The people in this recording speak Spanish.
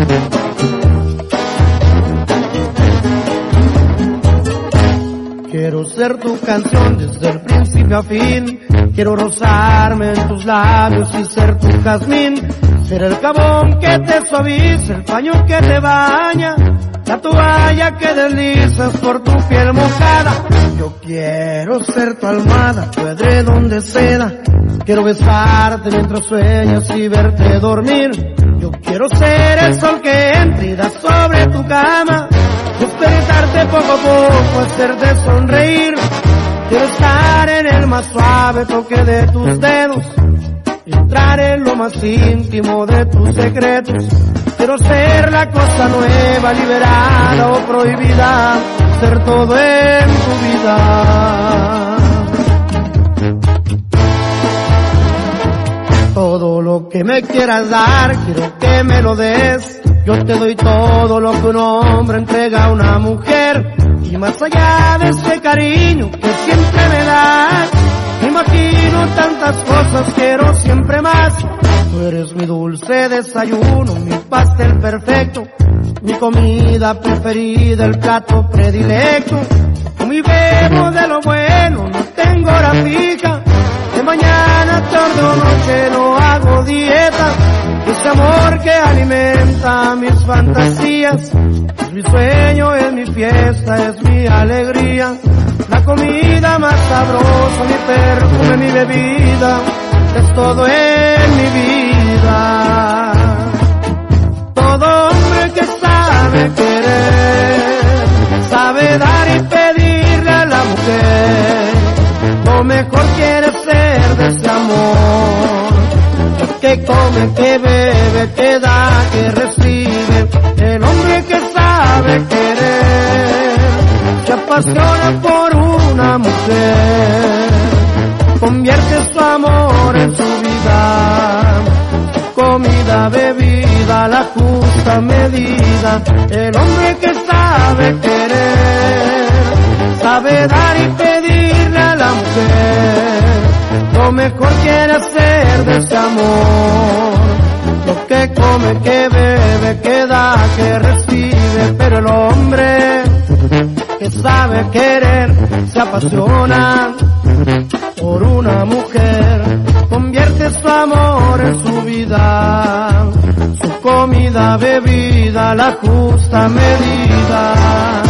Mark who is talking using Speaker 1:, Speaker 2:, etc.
Speaker 1: Quiero ser tu canción desde el principio a fin. Quiero rozarme en tus labios y ser tu jazmín. Ser el jabón que te suaviza, el paño que te baña, la toalla que deslizas por tu piel mojada. Yo quiero ser tu almohada, tu edredón de seda. Quiero besarte mientras sueñas y verte dormir. Yo quiero ser el sol que entra y da sobre tu cama, despertarte poco a poco, hacerte sonreír. Quiero estar en el más suave toque de tus dedos, entrar en lo más íntimo de tus secretos. Quiero ser la cosa nueva, liberada o prohibida, ser todo en tu vida. Todo lo que me quieras dar, quiero que me lo des. Yo te doy todo lo que un hombre entrega a una mujer. Y más allá de ese cariño que siempre me das, me imagino tantas cosas, quiero siempre más. Tú eres mi dulce desayuno, mi pastel perfecto, mi comida preferida, el plato predilecto. Como y bebo de lo bueno, no tengo hora fija. De mañana, tarde o noche no hago dieta. Ese amor que alimenta mis fantasías es mi sueño, es mi fiesta, es mi alegría. La comida más sabrosa, mi perfume, mi bebida, es todo en mi vida. Todo hombre que sabe querer, sabe dar y pedirle a la mujer lo mejor, quiere ser de ese amor. Que come, que bebe, que da, que recibe. El hombre que sabe querer se apasiona por una mujer, convierte su amor en su vida, su comida, bebida, la justa medida. El hombre que sabe querer, sabe dar y pedirle a la mujer lo mejor, quiere hacer de ese amor. Lo que come, que bebe, que da, que recibe. Pero el hombre que sabe querer se apasiona por una mujer, convierte su amor en su vida, su comida, bebida, la justa medida.